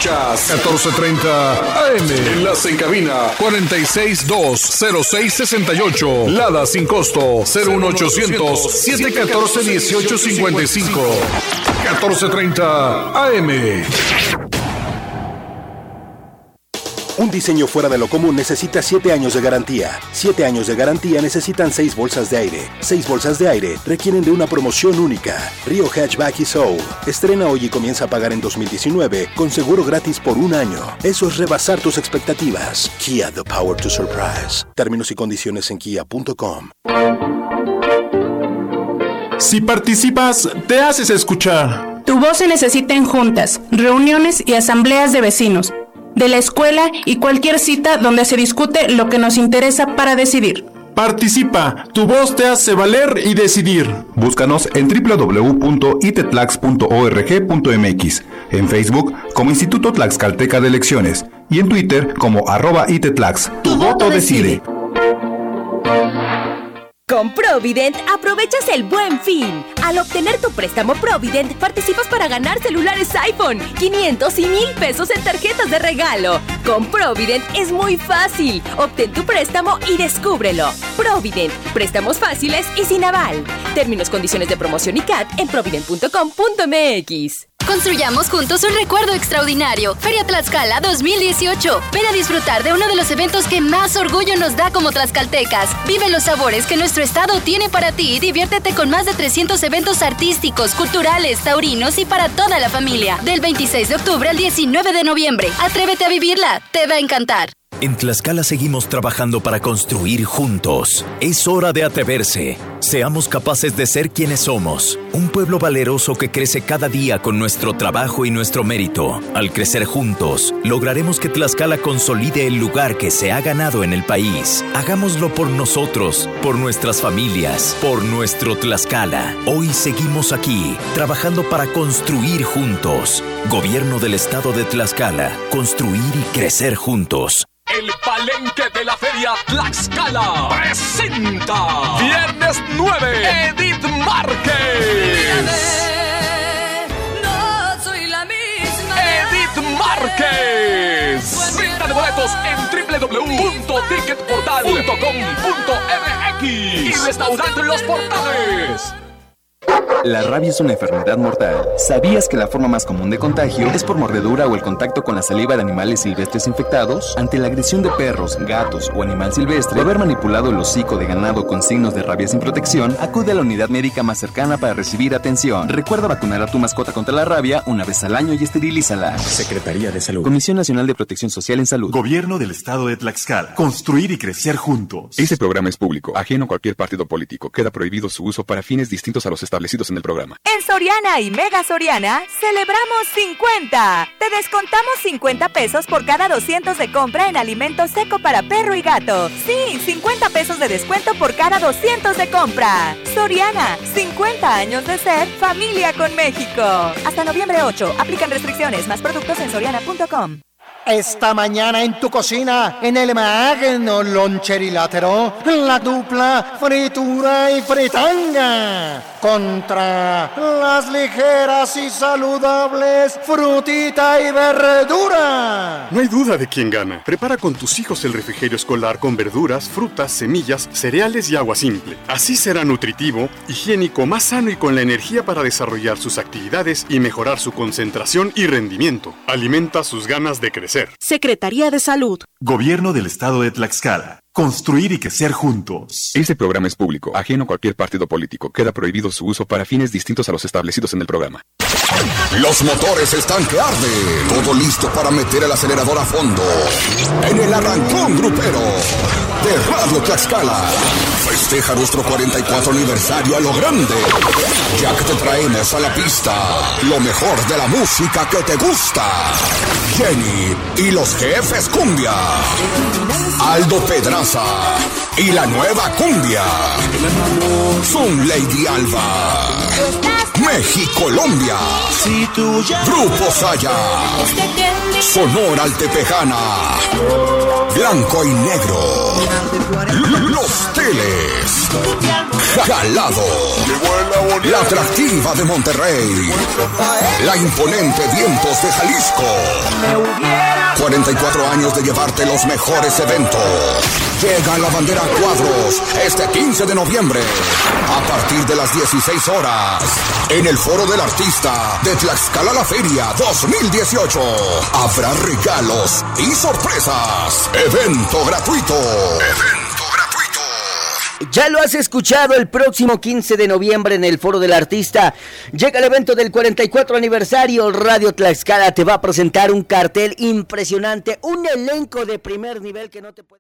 Escuchas 1430 AM. Enlace en cabina 462-0668. Lada sin costo 01800-714-1855. 1430 AM. Un diseño fuera de lo común necesita 7 años de garantía. 7 años de garantía necesitan 6 bolsas de aire. 6 bolsas de aire requieren de una promoción única. Rio Hatchback y Soul. Estrena hoy y comienza a pagar en 2019 con seguro gratis por 1 año. Eso es rebasar tus expectativas. Kia, the power to surprise. Términos y condiciones en kia.com. Si participas, te haces escuchar. Tu voz se necesita en juntas, reuniones y asambleas de vecinos, de la escuela y cualquier cita donde se discute lo que nos interesa para decidir. Participa, tu voz te hace valer y decidir. Búscanos en www.itetlax.org.mx, en Facebook como Instituto Tlaxcalteca de Elecciones y en Twitter como @itetlax. Tu voto decide. Con Provident aprovechas el Buen Fin. Al obtener tu préstamo Provident, participas para ganar celulares iPhone, 500 y 1,000 pesos en tarjetas de regalo. Con Provident es muy fácil. Obtén tu préstamo y descúbrelo. Provident, préstamos fáciles y sin aval. Términos, condiciones de promoción y CAT en provident.com.mx. Construyamos juntos un recuerdo extraordinario. Feria Tlaxcala 2018. Ven a disfrutar de uno de los eventos que más orgullo nos da como tlaxcaltecas. Vive los sabores que nuestro estado tiene para ti y diviértete con más de 300 eventos artísticos, culturales, taurinos y para toda la familia. Del 26 de octubre al 19 de noviembre. Atrévete a vivirla. Te va a encantar. En Tlaxcala seguimos trabajando para construir juntos. Es hora de atreverse. Seamos capaces de ser quienes somos. Un pueblo valeroso que crece cada día con nuestro trabajo y nuestro mérito. Al crecer juntos, lograremos que Tlaxcala consolide el lugar que se ha ganado en el país. Hagámoslo por nosotros, por nuestras familias, por nuestro Tlaxcala. Hoy seguimos aquí, trabajando para construir juntos. Gobierno del Estado de Tlaxcala. Construir y crecer juntos. El Palenque de la Feria Tlaxcala presenta Viernes 9, Edith Márquez. No soy la misma. Edith Márquez. Venta de boletos en www.ticketportal.com.mx y restaurante Los Portales. La rabia es una enfermedad mortal. ¿Sabías que la forma más común de contagio es por mordedura o el contacto con la saliva de animales silvestres infectados? Ante la agresión de perros, gatos o animal silvestre, o haber manipulado el hocico de ganado con signos de rabia sin protección, acude a la unidad médica más cercana para recibir atención. Recuerda vacunar a tu mascota contra la rabia una vez al año y esterilízala. Secretaría de Salud. Comisión Nacional de Protección Social en Salud. Gobierno del Estado de Tlaxcala. Construir y crecer juntos. Este programa es público, ajeno a cualquier partido político. Queda prohibido su uso para fines distintos a los establecidos en el programa. En Soriana y Mega Soriana celebramos 50. Te descontamos 50 pesos por cada 200 de compra en alimento seco para perro y gato. Sí, 50 pesos de descuento por cada 200 de compra. Soriana, 50 años de ser familia con México. Hasta noviembre 8, aplican restricciones, más productos en soriana.com. Esta mañana en tu cocina, en el magno loncherilátero, la dupla fritura y fritanga contra las ligeras y saludables frutita y verdura. No hay duda de quién gana. Prepara con tus hijos el refrigerio escolar con verduras, frutas, semillas, cereales y agua simple. Así será nutritivo, higiénico, más sano y con la energía para desarrollar sus actividades y mejorar su concentración y rendimiento. Alimenta sus ganas de crecer. Secretaría de Salud. Gobierno del Estado de Tlaxcala. Construir y crecer juntos. Este programa es público, ajeno a cualquier partido político. Queda prohibido su uso para fines distintos a los establecidos en el programa. Los motores están que arden. Todo listo para meter el acelerador a fondo. En el arrancón grupero de Radio Tlaxcala. Festeja nuestro 44 aniversario a lo grande. Ya que te traemos a la pista lo mejor de la música que te gusta. Jenny y los Jefes Cumbia. Aldo Pedraza y la nueva cumbia. Son Lady Alba. México Colombia. Grupo Saya. Sonora Altepejana. Blanco y negro. Los Teles. Jalado. La atractiva de Monterrey. La imponente Vientos de Jalisco. 44 años de llevarte los mejores eventos. Llega la bandera a cuadros este 15 de noviembre a partir de las 16 horas en el Foro del Artista de Tlaxcala La Feria 2018. Habrá regalos y sorpresas. Evento gratuito. Ya lo has escuchado, el próximo 15 de noviembre en el Foro del Artista llega el evento del 44 aniversario. Radio Tlaxcala te va a presentar un cartel impresionante, un elenco de primer nivel que no te puede...